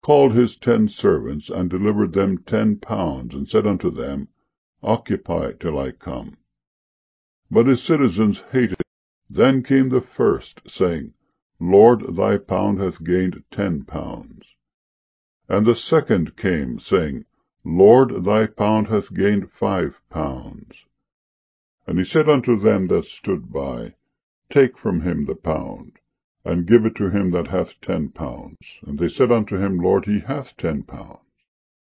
called his 10 servants, and delivered them 10 pounds, and said unto them, Occupy till I come. But his citizens hated him. Then came the first, saying, Lord, thy pound hath gained 10 pounds. And the second came, saying, Lord, thy pound hath gained 5 pounds. And he said unto them that stood by, Take from him the pound, and give it to him that hath 10 pounds. And they said unto him, Lord, he hath 10 pounds.